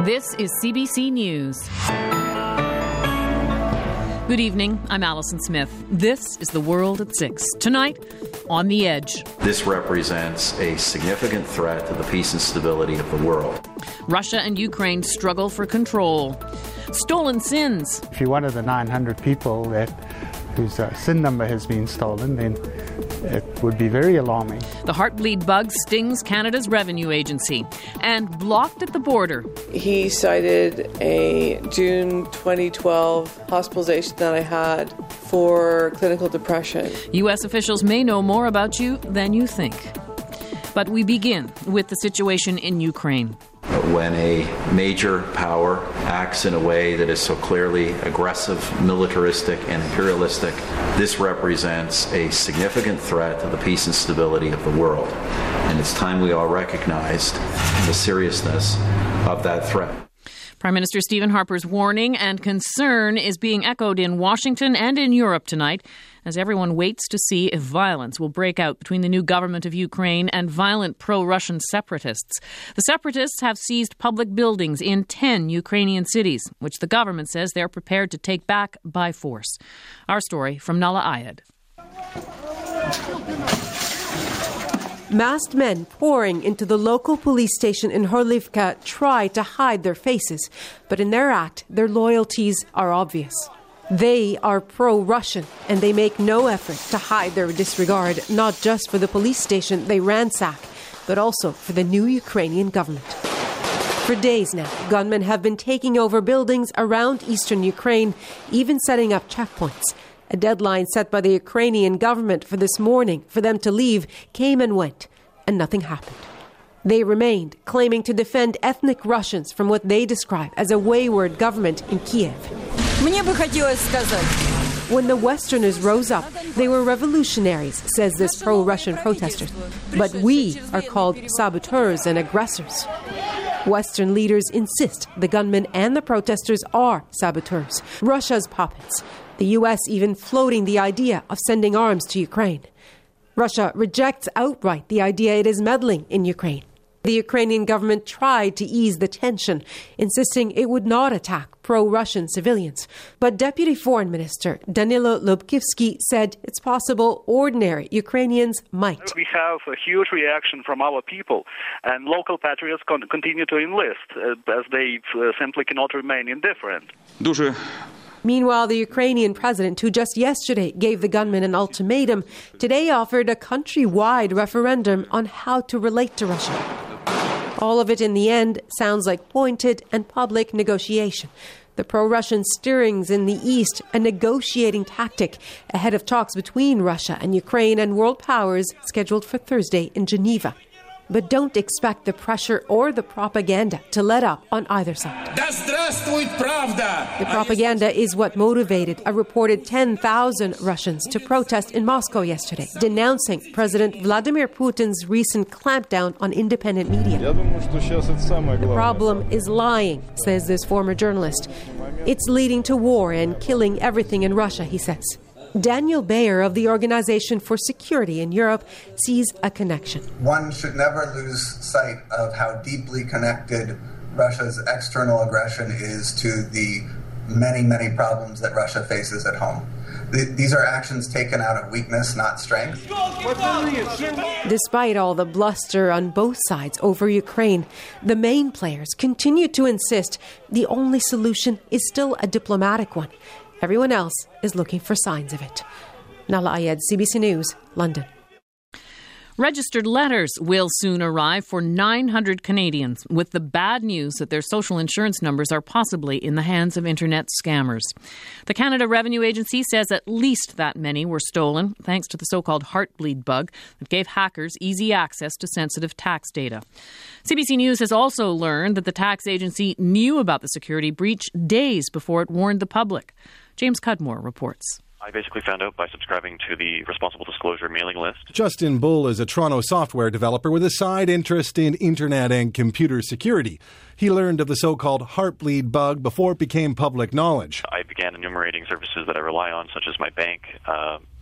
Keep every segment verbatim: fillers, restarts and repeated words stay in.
This is C B C News. Good evening, I'm Alison Smith. This is The World at Six. Tonight, On the Edge. This represents a significant threat to the peace and stability of the world. Russia and Ukraine struggle for control. Stolen sins. If you're one of the nine hundred people that whose uh, SIN number has been stolen, then it would be very alarming. The heartbleed bug stings Canada's revenue agency. And blocked at the border. He cited a June twenty twelve hospitalization that I had for clinical depression. U S officials may know more about you than you think. But we begin with the situation in Ukraine. When a major power acts in a way that is so clearly aggressive, militaristic, and imperialistic, this represents a significant threat to the peace and stability of the world. And it's time we all recognized the seriousness of that threat. Prime Minister Stephen Harper's warning and concern is being echoed in Washington and in Europe tonight as everyone waits to see if violence will break out between the new government of Ukraine and violent pro-Russian separatists. The separatists have seized public buildings in ten Ukrainian cities, which the government says they're prepared to take back by force. Our story from Nala Ayed. Masked men pouring into the local police station in Horlivka try to hide their faces, but in their act, their loyalties are obvious. They are pro-Russian, and they make no effort to hide their disregard, not just for the police station they ransack, but also for the new Ukrainian government. For days now, gunmen have been taking over buildings around eastern Ukraine, even setting up checkpoints. A deadline set by the Ukrainian government for this morning for them to leave came and went, and nothing happened. They remained, claiming to defend ethnic Russians from what they describe as a wayward government in Kiev. When the Westerners rose up, they were revolutionaries, says this pro-Russian protester. But we are called saboteurs and aggressors. Western leaders insist the gunmen and the protesters are saboteurs, Russia's puppets. The U S even floating the idea of sending arms to Ukraine. Russia rejects outright the idea it is meddling in Ukraine. The Ukrainian government tried to ease the tension, insisting it would not attack pro-Russian civilians. But Deputy Foreign Minister Danilo Lubkivsky said it's possible ordinary Ukrainians might. We have a huge reaction from our people, and local patriots con- continue to enlist, uh, as they uh, simply cannot remain indifferent. Дуже Meanwhile, the Ukrainian president, who just yesterday gave the gunmen an ultimatum, today offered a country-wide referendum on how to relate to Russia. All of it, in the end, sounds like pointed and public negotiation. The pro-Russian stirrings in the east, a negotiating tactic ahead of talks between Russia and Ukraine and world powers scheduled for Thursday in Geneva. But don't expect the pressure or the propaganda to let up on either side. The propaganda is what motivated a reported ten thousand Russians to protest in Moscow yesterday, denouncing President Vladimir Putin's recent clampdown on independent media. The problem is lying, says this former journalist. It's leading to war and killing everything in Russia, he says. Daniel Bayer of the Organization for Security in Europe sees a connection. One should never lose sight of how deeply connected Russia's external aggression is to the many, many problems that Russia faces at home. These are actions taken out of weakness, not strength. Despite all the bluster on both sides over Ukraine, the main players continue to insist the only solution is still a diplomatic one. Everyone else is looking for signs of it. Nala Ayed, C B C News, London. Registered letters will soon arrive for nine hundred Canadians, with the bad news that their social insurance numbers are possibly in the hands of internet scammers. The Canada Revenue Agency says at least that many were stolen, thanks to the so-called heartbleed bug that gave hackers easy access to sensitive tax data. C B C News has also learned that the tax agency knew about the security breach days before it warned the public. James Cudmore reports. I basically found out by subscribing to the Responsible Disclosure mailing list. Justin Bull is a Toronto software developer with a side interest in internet and computer security. He learned of the so-called heartbleed bug before it became public knowledge. I began enumerating services that I rely on, such as my bank, uh,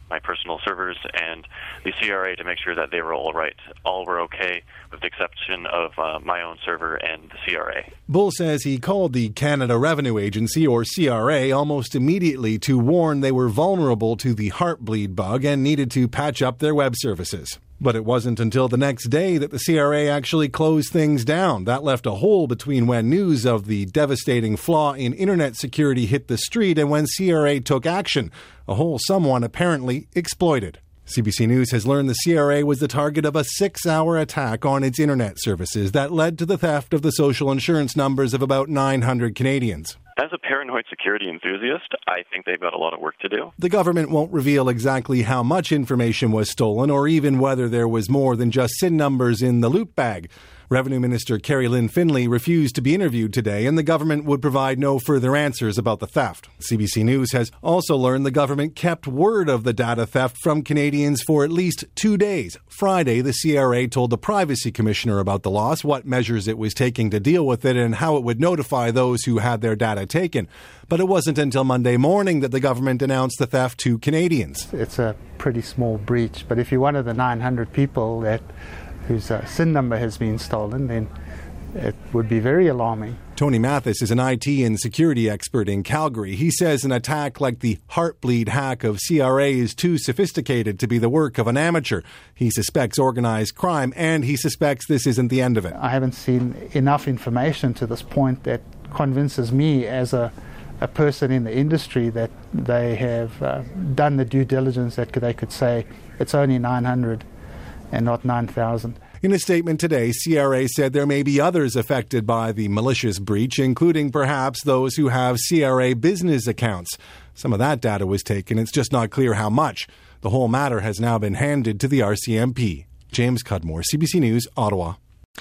my personal servers and the C R A to make sure that they were all right. All were okay, with the exception of uh, my own server and the C R A. Bull says he called the Canada Revenue Agency, or C R A, almost immediately to warn they were vulnerable to the Heartbleed bug and needed to patch up their web services. But it wasn't until the next day that the C R A actually closed things down. That left a hole between when news of the devastating flaw in internet security hit the street and when C R A took action, a hole someone apparently exploited. C B C News has learned the C R A was the target of a six-hour attack on its internet services that led to the theft of the social insurance numbers of about nine hundred Canadians. As a paranoid security enthusiast, I think they've got a lot of work to do. The government won't reveal exactly how much information was stolen or even whether there was more than just S I N numbers in the loot bag. Revenue Minister Carrie Lynn Finlay refused to be interviewed today, and the government would provide no further answers about the theft. C B C News has also learned the government kept word of the data theft from Canadians for at least two days. Friday, the C R A told the Privacy Commissioner about the loss, what measures it was taking to deal with it, and how it would notify those who had their data taken. But it wasn't until Monday morning that the government announced the theft to Canadians. It's a pretty small breach, but if you're one of the nine hundred people that whose uh, S I N number has been stolen, then it would be very alarming. Tony Mathis is an I T and security expert in Calgary. He says an attack like the Heartbleed hack of C R A is too sophisticated to be the work of an amateur. He suspects organized crime, and he suspects this isn't the end of it. I haven't seen enough information to this point that convinces me as a a person in the industry that they have uh, done the due diligence that they could say it's only nine hundred and not nine thousand. In a statement today, C R A said there may be others affected by the malicious breach, including perhaps those who have C R A business accounts. Some of that data was taken. It's just not clear how much. The whole matter has now been handed to the R C M P. James Cudmore, C B C News, Ottawa.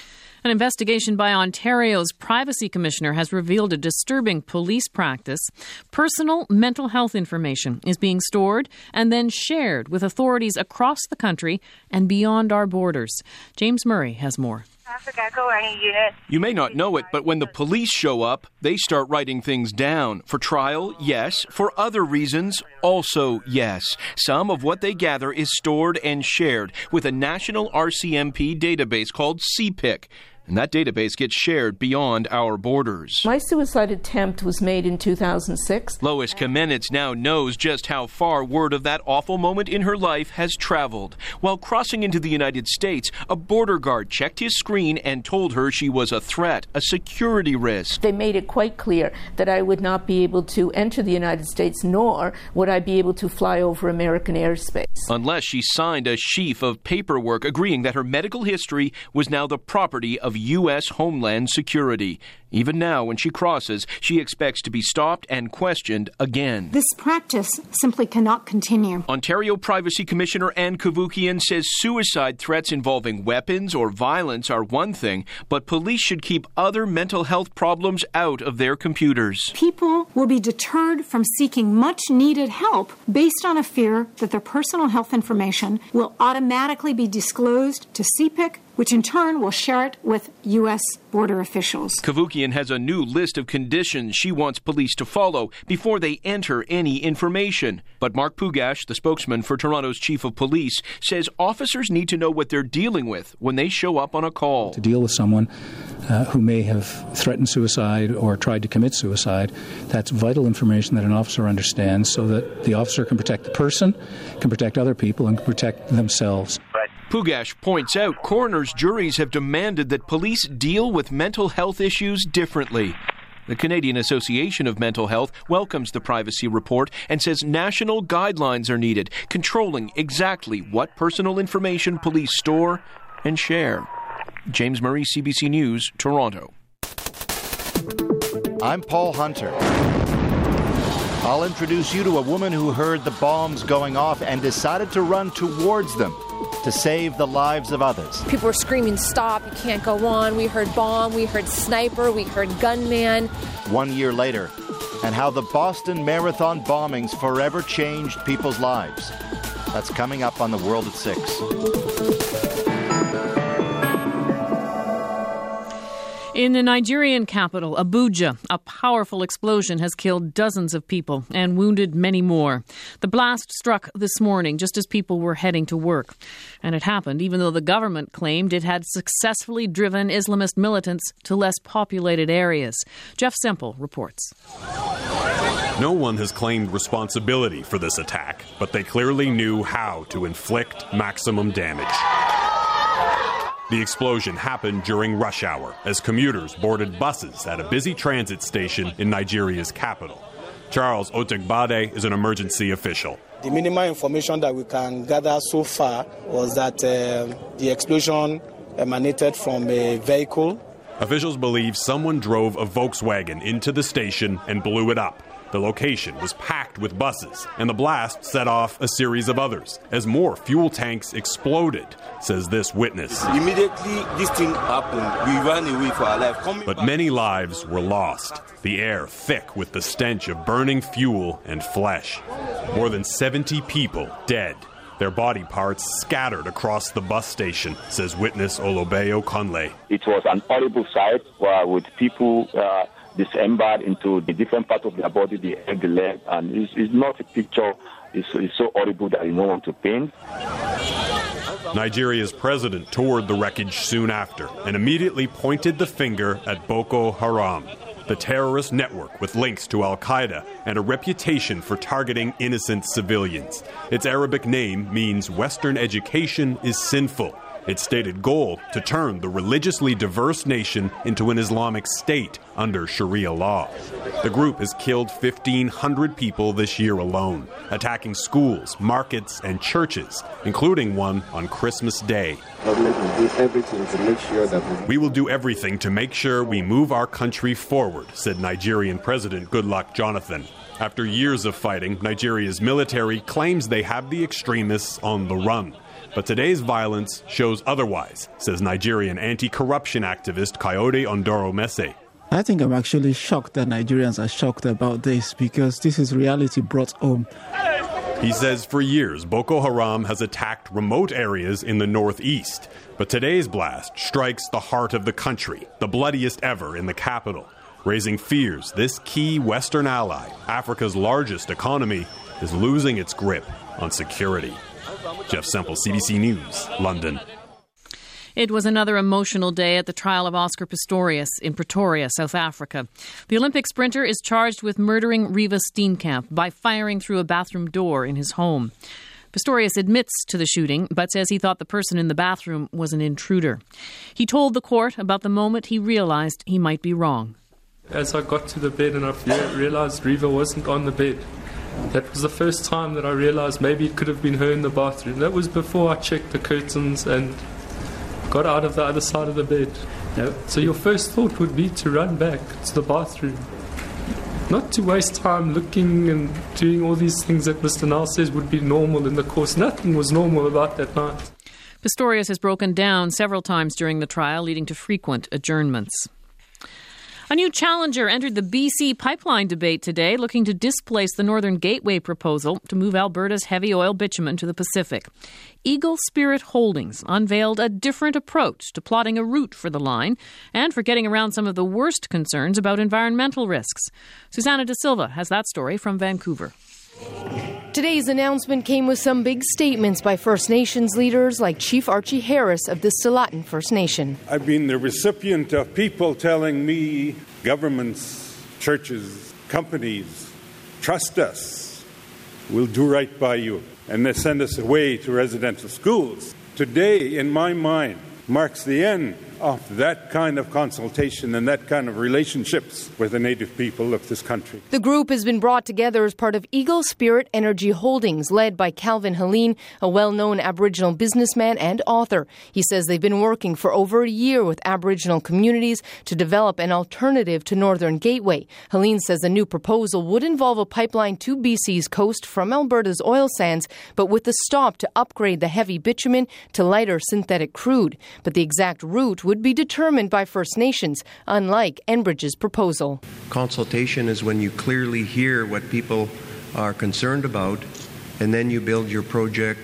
An investigation by Ontario's Privacy Commissioner has revealed a disturbing police practice. Personal mental health information is being stored and then shared with authorities across the country and beyond our borders. James Murray has more. You may not know it, but when the police show up, they start writing things down. For trial, yes. For other reasons, also yes. Some of what they gather is stored and shared with a national R C M P database called C P I C. And that database gets shared beyond our borders. My suicide attempt was made in two thousand six. Lois Kamenetz now knows just how far word of that awful moment in her life has traveled. While crossing into the United States, a border guard checked his screen and told her she was a threat, a security risk. They made it quite clear that I would not be able to enter the United States, nor would I be able to fly over American airspace. Unless she signed a sheaf of paperwork agreeing that her medical history was now the property of U S Homeland Security. Even now, when she crosses, she expects to be stopped and questioned again. This practice simply cannot continue. Ontario Privacy Commissioner Ann Cavoukian says suicide threats involving weapons or violence are one thing, but police should keep other mental health problems out of their computers. People will be deterred from seeking much-needed help based on a fear that their personal health information will automatically be disclosed to C P I C, which in turn will share it with U S border officials. Cavoukian has a new list of conditions she wants police to follow before they enter any information. But Mark Pugash, the spokesman for Toronto's chief of police, says officers need to know what they're dealing with when they show up on a call. To deal with someone uh, who may have threatened suicide or tried to commit suicide, that's vital information that an officer understands so that the officer can protect the person, can protect other people, and can protect themselves. Pugash points out coroners' juries have demanded that police deal with mental health issues differently. The Canadian Association of Mental Health welcomes the privacy report and says national guidelines are needed, controlling exactly what personal information police store and share. James Murray, C B C News, Toronto. I'm Paul Hunter. I'll introduce you to a woman who heard the bombs going off and decided to run towards them to save the lives of others. People were screaming, "Stop, you can't go on." We heard bomb, we heard sniper, we heard gunman. One year later, and how the Boston Marathon bombings forever changed people's lives. That's coming up on The World at six. In the Nigerian capital, Abuja, a powerful explosion has killed dozens of people and wounded many more. The blast struck this morning just as people were heading to work. And it happened even though the government claimed it had successfully driven Islamist militants to less populated areas. Jeff Semple reports. No one has claimed responsibility for this attack, but they clearly knew how to inflict maximum damage. The explosion happened during rush hour as commuters boarded buses at a busy transit station in Nigeria's capital. Charles Otegbade is an emergency official. The minimal information that we can gather so far was that uh, the explosion emanated from a vehicle. Officials believe someone drove a Volkswagen into the station and blew it up. The location was packed with buses, and the blast set off a series of others as more fuel tanks exploded, says this witness. Immediately this thing happened, we ran away for our life. Coming but back. Many lives were lost, the air thick with the stench of burning fuel and flesh. More than seventy people dead, their body parts scattered across the bus station, says witness Olobeyo Conley. It was an horrible sight uh, with people uh, disembarked into the different parts of their body, the head, the leg, and it's, it's not a picture. It's, it's so horrible that you don't want to paint. Nigeria's president toured the wreckage soon after and immediately pointed the finger at Boko Haram, the terrorist network with links to Al-Qaeda and a reputation for targeting innocent civilians. Its Arabic name means Western education is sinful. Its stated goal to turn the religiously diverse nation into an Islamic state under Sharia law. The group has killed fifteen hundred people this year alone, attacking schools, markets, and churches, including one on Christmas Day. We will do everything to make sure we move our country forward, said Nigerian President Goodluck Jonathan. After years of fighting, Nigeria's military claims they have the extremists on the run. But today's violence shows otherwise, says Nigerian anti-corruption activist Coyote Ondoro Messe. I think I'm actually shocked that Nigerians are shocked about this because this is reality brought home. He says for years, Boko Haram has attacked remote areas in the northeast. But today's blast strikes the heart of the country, the bloodiest ever in the capital, raising fears this key Western ally, Africa's largest economy, is losing its grip on security. Jeff Semple, C B C News, London. It was another emotional day at the trial of Oscar Pistorius in Pretoria, South Africa. The Olympic sprinter is charged with murdering Reeva Steenkamp by firing through a bathroom door in his home. Pistorius admits to the shooting, but says he thought the person in the bathroom was an intruder. He told the court about the moment he realized he might be wrong. As I got to the bed and I realized Reeva wasn't on the bed, that was the first time that I realized maybe it could have been her in the bathroom. That was before I checked the curtains and got out of the other side of the bed. Yep. So your first thought would be to run back to the bathroom. Not to waste time looking and doing all these things that Mister Nall says would be normal in the course. Nothing was normal about that night. Pistorius has broken down several times during the trial, leading to frequent adjournments. A new challenger entered the B C pipeline debate today, looking to displace the Northern Gateway proposal to move Alberta's heavy oil bitumen to the Pacific. Eagle Spirit Holdings unveiled a different approach to plotting a route for the line and for getting around some of the worst concerns about environmental risks. Susanna De Silva has that story from Vancouver. Today's announcement came with some big statements by First Nations leaders like Chief Archie Harris of the Tsilaten First Nation. I've been the recipient of people telling me, governments, churches, companies, trust us, we'll do right by you. And they send us away to residential schools. Today, in my mind, marks the end of that kind of consultation and that kind of relationships with the native people of this country. The group has been brought together as part of Eagle Spirit Energy Holdings, led by Calvin Helene, a well-known Aboriginal businessman and author. He says they've been working for over a year with Aboriginal communities to develop an alternative to Northern Gateway. Helene says the new proposal would involve a pipeline to B C's coast from Alberta's oil sands, but with the stop to upgrade the heavy bitumen to lighter synthetic crude. But the exact route would be determined by First Nations, unlike Enbridge's proposal. Consultation is when you clearly hear what people are concerned about, and then you build your project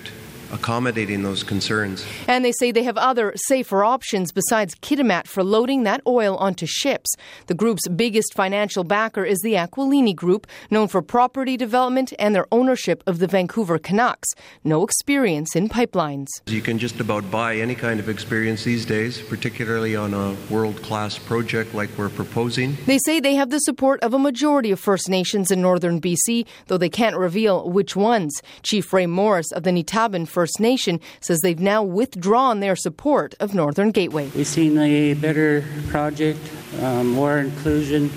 accommodating those concerns. And they say they have other safer options besides Kitimat for loading that oil onto ships. The group's biggest financial backer is the Aquilini Group, known for property development and their ownership of the Vancouver Canucks. No experience in pipelines. You can just about buy any kind of experience these days, particularly on a world-class project like we're proposing. They say they have the support of a majority of First Nations in northern B C, though they can't reveal which ones. Chief Ray Morris of the Nitaben First Nation says they've now withdrawn their support of Northern Gateway. We've seen a better project, uh, more inclusion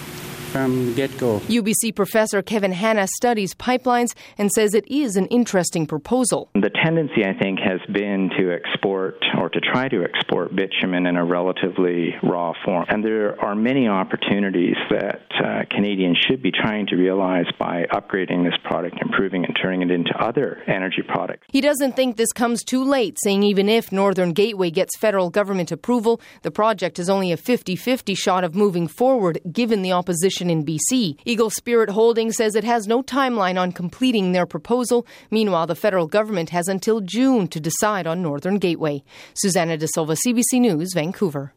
from get-go. U B C professor Kevin Hanna studies pipelines and says it is an interesting proposal. The tendency, I think, has been to export or to try to export bitumen in a relatively raw form. And there are many opportunities that uh, Canadians should be trying to realize by upgrading this product, improving and turning it into other energy products. He doesn't think this comes too late, saying even if Northern Gateway gets federal government approval, the project is only a fifty-fifty shot of moving forward given the opposition in B C. Eagle Spirit Holdings says it has no timeline on completing their proposal. Meanwhile, the federal government has until June to decide on Northern Gateway. Susanna De Silva, C B C News, Vancouver.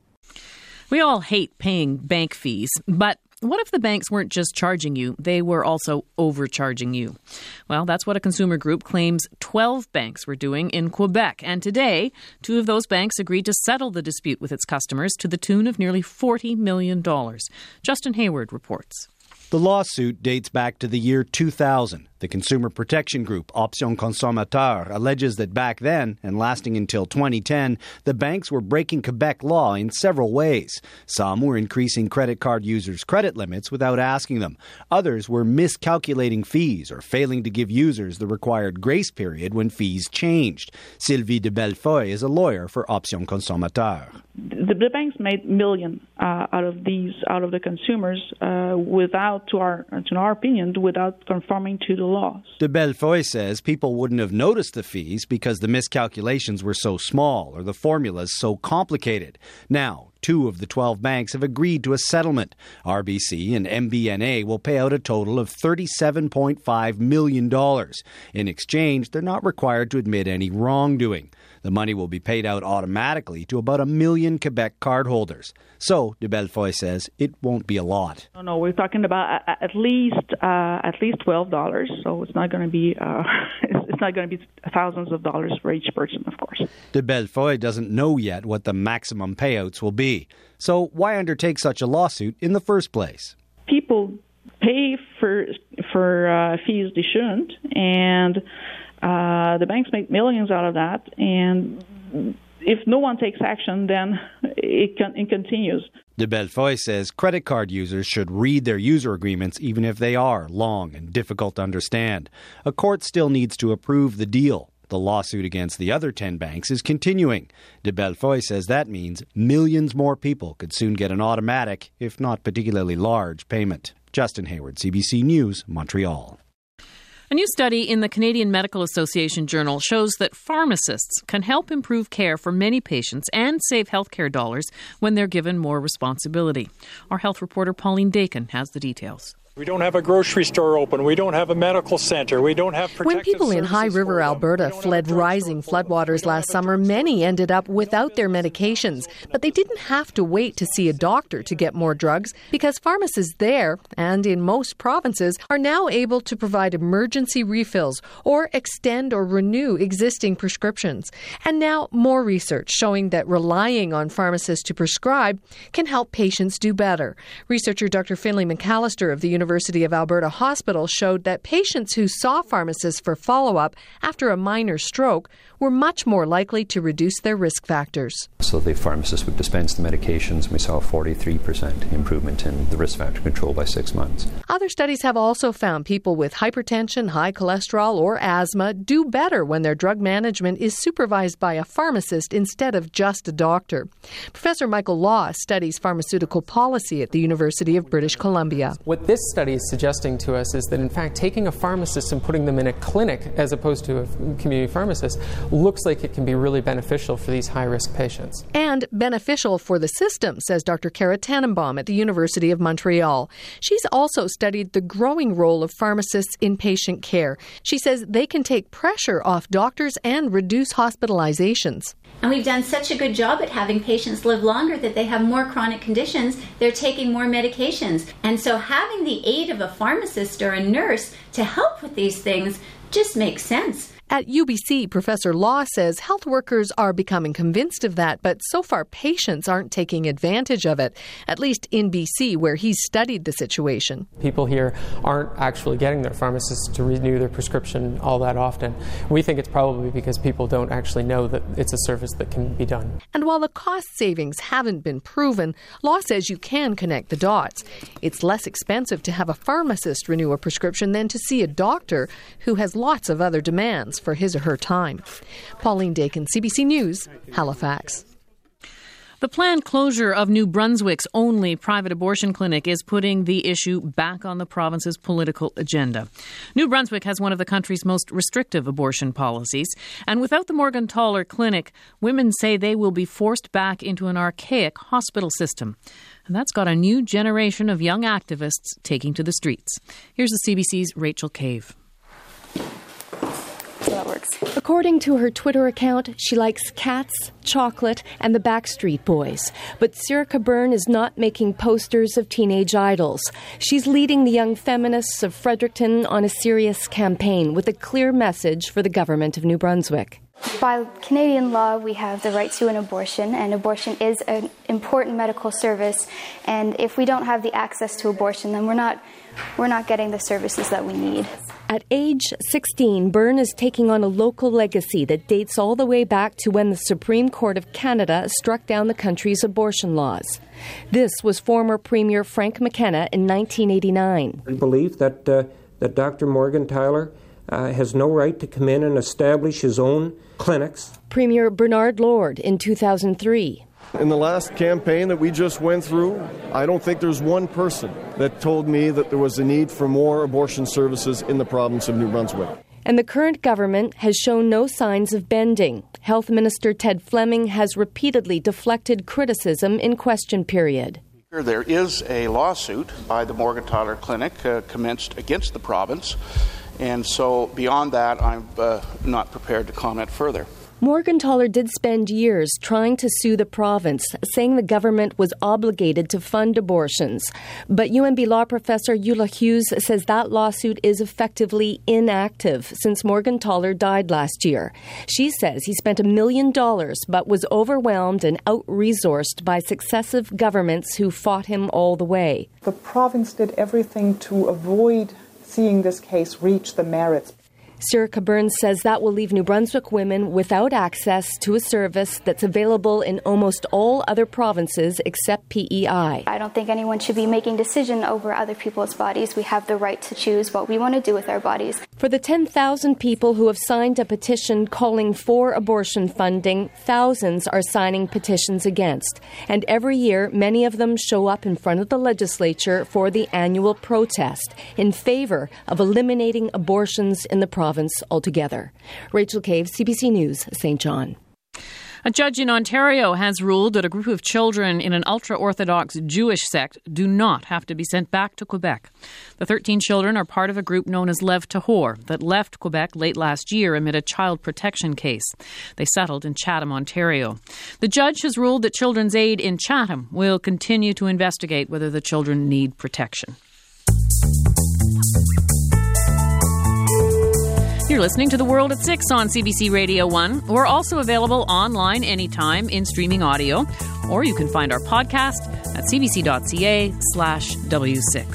We all hate paying bank fees, but what if the banks weren't just charging you, they were also overcharging you? Well, that's what a consumer group claims twelve banks were doing in Quebec. And today, two of those banks agreed to settle the dispute with its customers to the tune of nearly forty million dollars. Justin Hayward reports. The lawsuit dates back to the year two thousand. The consumer protection group Option Consommateur alleges that back then, and lasting until twenty ten, the banks were breaking Quebec law in several ways. Some were increasing credit card users' credit limits without asking them. Others were miscalculating fees or failing to give users the required grace period when fees changed. Sylvie de Bellefeuille is a lawyer for Option Consommateur. The, the banks made millions uh, out of these, out of the consumers, uh, without, to our, to our opinion, without conforming to the laws. De Bellefeuille says people wouldn't have noticed the fees because the miscalculations were so small or the formulas so complicated. Now, two of the twelve banks have agreed to a settlement. R B C and M B N A will pay out a total of thirty-seven point five million dollars. In exchange, they're not required to admit any wrongdoing. The money will be paid out automatically to about a million Quebec cardholders. So, de Bellefeuille says, it won't be a lot. No, no, we're talking about at least uh, at least twelve dollars. So it's not going to be uh, it's not going to be thousands of dollars for each person, of course. De Bellefeuille doesn't know yet what the maximum payouts will be. So why undertake such a lawsuit in the first place? People pay for for uh, fees they shouldn't, and uh, the banks make millions out of that. And if no one takes action, then it, can, it continues. De Bellefeuille says credit card users should read their user agreements even if they are long and difficult to understand. A court still needs to approve the deal. The lawsuit against the other ten banks is continuing. De Bellefeuille says that means millions more people could soon get an automatic, if not particularly large, payment. Justin Hayward, C B C News, Montreal. A new study in the Canadian Medical Association Journal shows that pharmacists can help improve care for many patients and save healthcare dollars when they're given more responsibility. Our health reporter Pauline Dakin has the details. We don't have a grocery store open. We don't have a medical center. We don't have protective When people in High River, Alberta fled rising floodwaters last summer, many ended up without their medications. But they didn't have to wait to see a doctor to get more drugs because pharmacists there, and in most provinces, are now able to provide emergency refills or extend or renew existing prescriptions. And now more research showing that relying on pharmacists to prescribe can help patients do better. Researcher Doctor Finlay McAllister of the University of Alberta Hospital showed that patients who saw pharmacists for follow-up after a minor stroke were much more likely to reduce their risk factors. So the pharmacist would dispense the medications, and we saw a forty-three percent improvement in the risk factor control by six months. Other studies have also found people with hypertension, high cholesterol, or asthma do better when their drug management is supervised by a pharmacist instead of just a doctor. Professor Michael Law studies pharmaceutical policy at the University of British Columbia. What this study is suggesting to us is that, in fact, taking a pharmacist and putting them in a clinic as opposed to a community pharmacist looks like it can be really beneficial for these high-risk patients. And beneficial for the system, says Doctor Kara Tannenbaum at the University of Montreal. She's also studied the growing role of pharmacists in patient care. She says they can take pressure off doctors and reduce hospitalizations. And we've done such a good job at having patients live longer that they have more chronic conditions, they're taking more medications. And so having the aid of a pharmacist or a nurse to help with these things just makes sense. At U B C, Professor Law says health workers are becoming convinced of that, but so far patients aren't taking advantage of it, at least in B C, where he's studied the situation. People here aren't actually getting their pharmacists to renew their prescription all that often. We think it's probably because people don't actually know that it's a service that can be done. And while the cost savings haven't been proven, Law says you can connect the dots. It's less expensive to have a pharmacist renew a prescription than to see a doctor who has lots of other demands for his or her time. Pauline Dakin, C B C News, Halifax. The planned closure of New Brunswick's only private abortion clinic is putting the issue back on the province's political agenda. New Brunswick has one of the country's most restrictive abortion policies, and without the Morgentaler Clinic, women say they will be forced back into an archaic hospital system. And that's got a new generation of young activists taking to the streets. Here's the C B C's Rachel Cave. So that works. According to her Twitter account, she likes cats, chocolate, and the Backstreet Boys. But Sirka Byrne is not making posters of teenage idols. She's leading the young feminists of Fredericton on a serious campaign with a clear message for the government of New Brunswick. By Canadian law, we have the right to an abortion, and abortion is an important medical service. And if we don't have the access to abortion, then we're not we're not getting the services that we need. At age sixteen, Byrne is taking on a local legacy that dates all the way back to when the Supreme Court of Canada struck down the country's abortion laws. This was former Premier Frank McKenna in nineteen eighty-nine. We believe that uh, that Doctor Morgentaler uh, has no right to come in and establish his own clinics. Premier Bernard Lord in two thousand three. In the last campaign that we just went through, I don't think there's one person that told me that there was a need for more abortion services in the province of New Brunswick. And the current government has shown no signs of bending. Health Minister Ted Fleming has repeatedly deflected criticism in question period. There is a lawsuit by the Morgentaler Clinic uh, commenced against the province, and so beyond that, I'm uh, not prepared to comment further. Morgentaler did spend years trying to sue the province, saying the government was obligated to fund abortions. But U N B law professor Eula Hughes says that lawsuit is effectively inactive since Morgentaler died last year. She says he spent a million dollars but was overwhelmed and out-resourced by successive governments who fought him all the way. The province did everything to avoid seeing this case reach the merits. Sirka Byrne says that will leave New Brunswick women without access to a service that's available in almost all other provinces except P E I. I don't think anyone should be making decisions over other people's bodies. We have the right to choose what we want to do with our bodies. For the ten thousand people who have signed a petition calling for abortion funding, thousands are signing petitions against. And every year, many of them show up in front of the legislature for the annual protest in favor of eliminating abortions in the province altogether. Rachel Cave, C B C News, Saint John. A judge in Ontario has ruled that a group of children in an ultra-Orthodox Jewish sect do not have to be sent back to Quebec. The thirteen children are part of a group known as Lev Tahor that left Quebec late last year amid a child protection case. They settled in Chatham, Ontario. The judge has ruled that Children's Aid in Chatham will continue to investigate whether the children need protection. You're listening to The World at six on C B C Radio one. We're also available online anytime in streaming audio, or you can find our podcast at cbc.ca slash W6.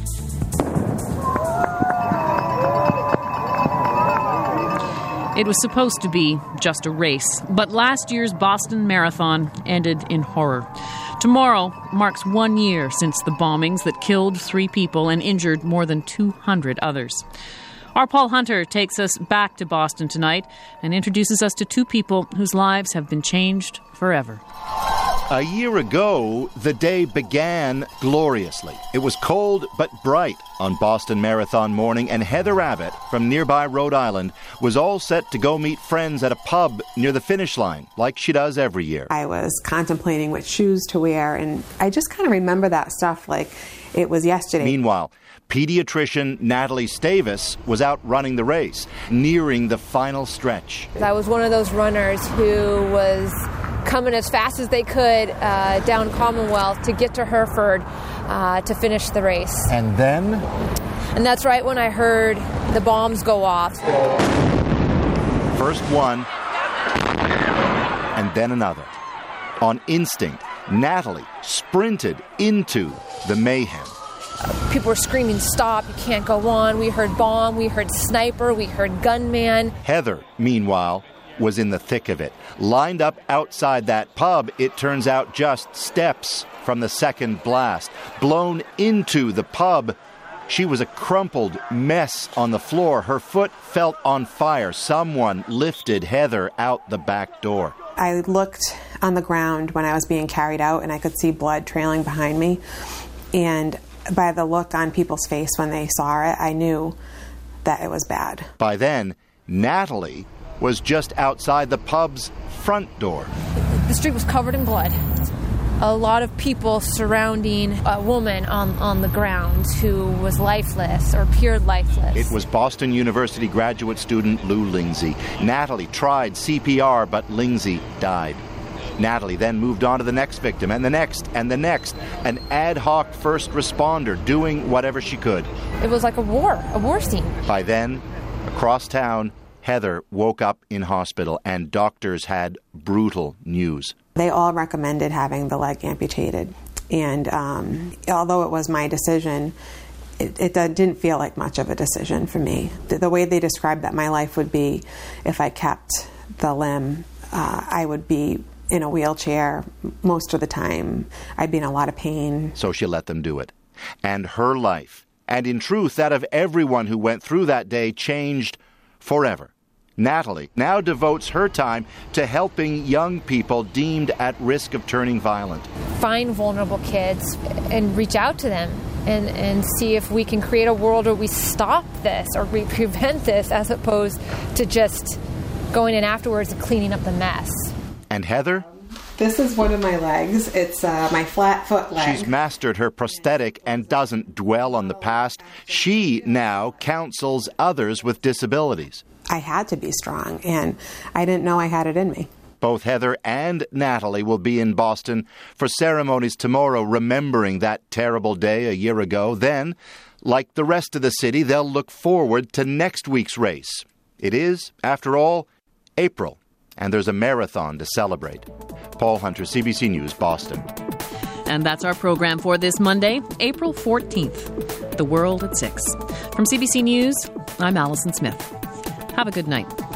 It was supposed to be just a race, but last year's Boston Marathon ended in horror. Tomorrow marks one year since the bombings that killed three people and injured more than two hundred others. Our Paul Hunter takes us back to Boston tonight and introduces us to two people whose lives have been changed forever. A year ago, the day began gloriously. It was cold but bright on Boston Marathon morning, and Heather Abbott from nearby Rhode Island was all set to go meet friends at a pub near the finish line, like she does every year. I was contemplating what shoes to wear, and I just kind of remember that stuff like it was yesterday. Meanwhile, pediatrician Natalie Stavis was out running the race, nearing the final stretch. I was one of those runners who was coming as fast as they could uh, down Commonwealth to get to Hereford uh, to finish the race. And then? And that's right when I heard the bombs go off. First one, and then another. On instinct, Natalie sprinted into the mayhem. People were screaming, "Stop, you can't go on." We heard bomb, we heard sniper, we heard gunman. Heather, meanwhile, was in the thick of it. Lined up outside that pub, it turns out just steps from the second blast. Blown into the pub, she was a crumpled mess on the floor. Her foot felt on fire. Someone lifted Heather out the back door. I looked on the ground when I was being carried out, and I could see blood trailing behind me. And by the look on people's face when they saw it, I knew that it was bad. By then, Natalie was just outside the pub's front door. The street was covered in blood. A lot of people surrounding a woman on, on the ground who was lifeless or appeared lifeless. It was Boston University graduate student Lou Lindsay. Natalie tried C P R, but Lindsay died. Natalie then moved on to the next victim, and the next, and the next. An ad hoc first responder doing whatever she could. It was like a war, a war scene. By then, across town, Heather woke up in hospital, and doctors had brutal news. They all recommended having the leg amputated. And um, although it was my decision, it, it didn't feel like much of a decision for me. The, the way they described that my life would be if I kept the limb, uh, I would be in a wheelchair most of the time. I'd be in a lot of pain. So she let them do it. And her life, and in truth that of everyone who went through that day, changed forever. Natalie now devotes her time to helping young people deemed at risk of turning violent. Find vulnerable kids and reach out to them and, and see if we can create a world where we stop this or we prevent this, as opposed to just going in afterwards and cleaning up the mess. And Heather? This is one of my legs. It's uh, my flat foot leg. She's mastered her prosthetic and doesn't dwell on the past. She now counsels others with disabilities. I had to be strong, and I didn't know I had it in me. Both Heather and Natalie will be in Boston for ceremonies tomorrow, remembering that terrible day a year ago. Then, like the rest of the city, they'll look forward to next week's race. It is, after all, April, and there's a marathon to celebrate. Paul Hunter, C B C News, Boston. And that's our program for this Monday, April fourteenth. The World at six. From C B C News, I'm Allison Smith. Have a good night.